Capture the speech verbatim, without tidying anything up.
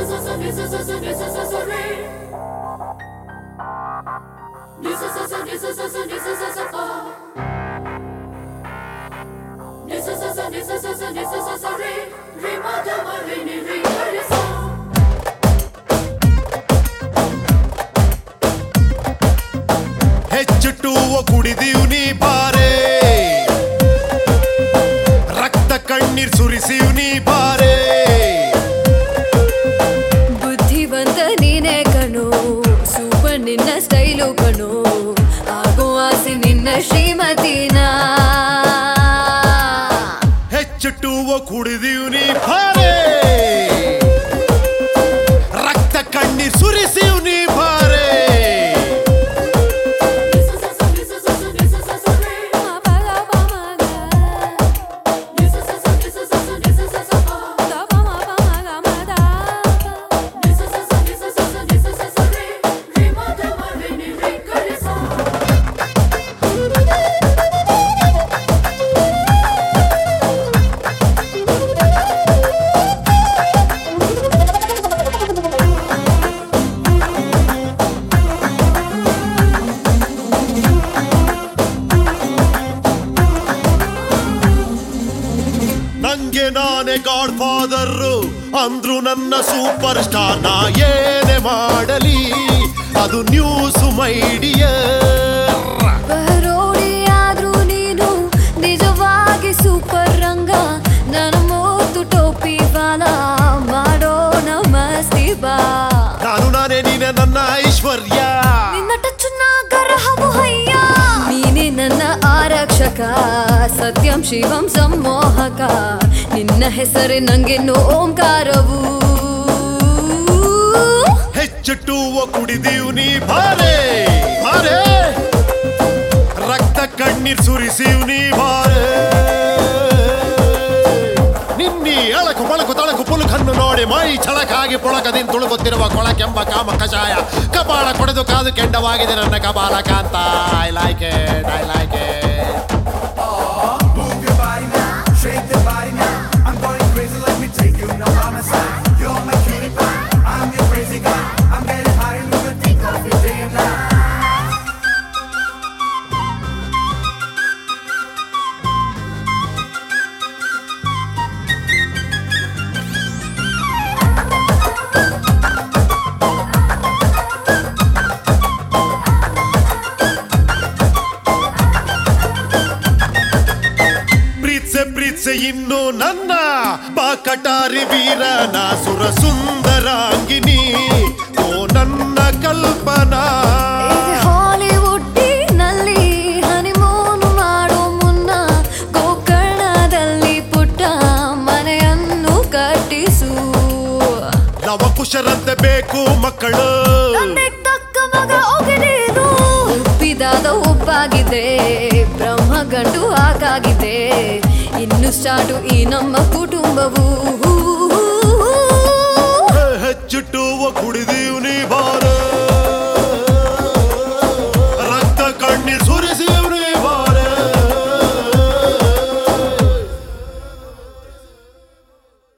ಹೆಚ್ಚುಟ್ಟುವ ಕುಡಿದೀವ್ ನೀ ಬಾರೆ ರಕ್ತ ಕಣ್ಣೀರ್ ಸುರಿಸಿವ್ ನೀ ಬಾರೆ ಬುದ್ಧಿವಂತ ನೀನೇ ಕಣೋ ಸೂಪರ್ ನಿನ್ನ ಸ್ಟೈಲು ಕಣೋ ಆಗೋ ಆಸೆ ನಿನ್ನ ಶ್ರೀಮತಿನ ಹೆಚ್ಚುಟ್ಟುವ ಕುಡಿದೀವ್ ನೀ ಬಾರೆ ರಕ್ತ ಕಣ್ಣೀರ್ ಸುರಿಸಿವ್ ನೀ ಬಾರೆ ನಂಗೆ ನಾನೇ ಗಾಡ್ ಫಾದರ್ ಅಂದ್ರು ನನ್ನ ಸೂಪರ್ ಸ್ಟಾರ್ ನಾ ಏನೇ ಮಾಡಲಿ ಅದು ನ್ಯೂಸ್ ಮೈಡಿಯರ್ ಬರೋಡಿಯಾದ್ರೂ ನೀನು ನಿಜವಾಗಿ ಸೂಪರ್ ರಂಗ ನನ್ನ ಮೂತು ಟೋಪಿ ಬಾಲ ಮಾಡೋಣ ಮಸ್ತಿ ಬಾ ನಾನು ನಾನೇ ನೀನೆ ನನ್ನ ಐಶ್ವರ್ಯ ನಿನ್ನ ಟಚ್ಚು ನಾಗರಹವು ಹಯ್ಯ ನೀನೇ ನನ್ನ ಆರಕ್ಷಕ ಸತ್ಯಂ ಶಿವಂ ಸಂಮೋಹಕ ನಿನ್ನ ಹೆಸರೇ ನಂಗೆನ್ನು ಓಂಕಾರವು ಹೆಚ್ಚುಟ್ಟುವ ಕುಡಿದೀವ್ ನೀ ಬಾರೆ ಬಾರೆ ರಕ್ತ ಕಣ್ಣೀರ್ ಸುರಿಸಿವ್ ನೀ ಬಾರೆ ನಿನ್ನಿ ಅಳಕು ಬಳಕು ತಳಕು ಪುಲುಕನ್ನು ನೋಡಿ ಮೈ ಛಳಕಾಗಿ ಪುಳಕದಿಂದ ತುಳುಕುತ್ತಿರುವ ಕೊಳಕೆಂಬ ಕಾಮ ಕಷಾಯ ಕಪಾಳ ಕೊಡೆದು ಕಾದು ಕೆಂಡವಾಗಿದೆ ನನ್ನ ಕಪಾಲ ಕಾಂತ I like it I like it ಪ್ರೀತ್ಸೆ ಇನ್ನು ನನ್ನ ಬಾಕಟಾರಿ ವೀರನ ಸುರ ಸುಂದರಾಂಗಿನಿ ಓ ನನ್ನ ಕಲ್ಪನಾ ಹಾಲಿವುಡ್ಡಿನಲ್ಲಿ ಹನಿಮೂನ್ ಮಾಡೋ ಮುನ್ನ ಗೋಕರ್ಣದಲ್ಲಿ ಪುಟ್ಟ ಮನೆಯನ್ನು ಕಟ್ಟಿಸು ಲವಕುಶರಂತೆ ಬೇಕು ಮಕ್ಕಳು ತಕ್ಕ ಮಗ ಹೋಗಿದೀನು ಉಪ್ಪಿದಾದ ಉಪ್ಪಾಗಿದೆ ಬ್ರಹ್ಮ ಗಂಡು ಹಾಗಾಗಿದೆ ಇನ್ನು ಸ್ಟಾರ್ಟು ಈ ನಮ್ಮ ಕುಟುಂಬವು ಹೆಚ್ಚುಟ್ಟುವ ಕುಡಿದೀವ್ ನೀ ಬಾ